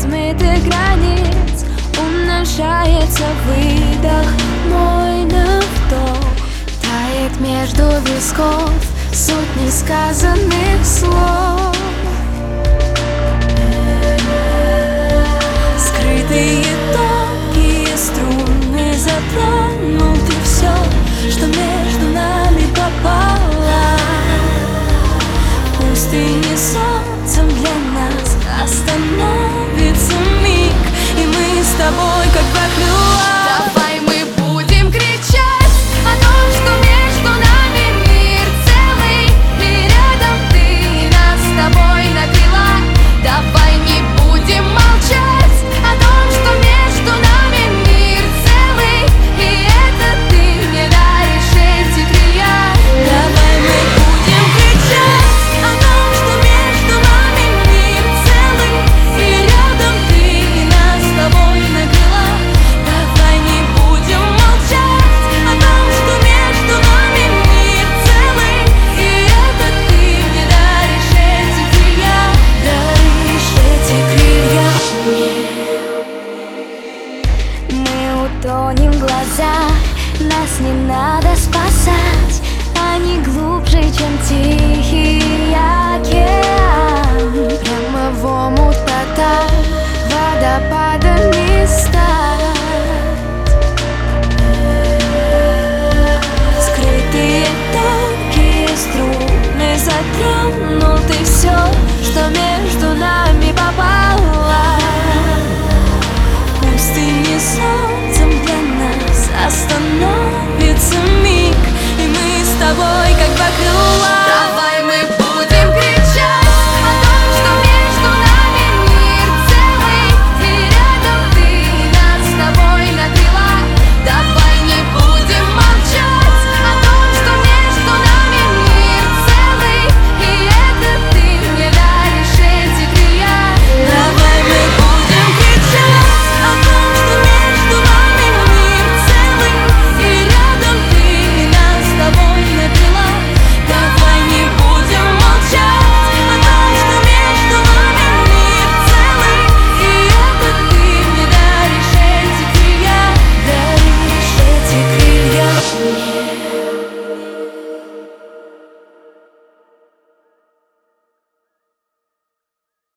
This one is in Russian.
размытых границ умножается выдох мой на вдох. Тает между висков сотни сказанных слов. Скрытые тонкие струны затронул ты все, что между нами попало. В пустыне солнцем для нас остановится миг, и мы с тобой как два крыла.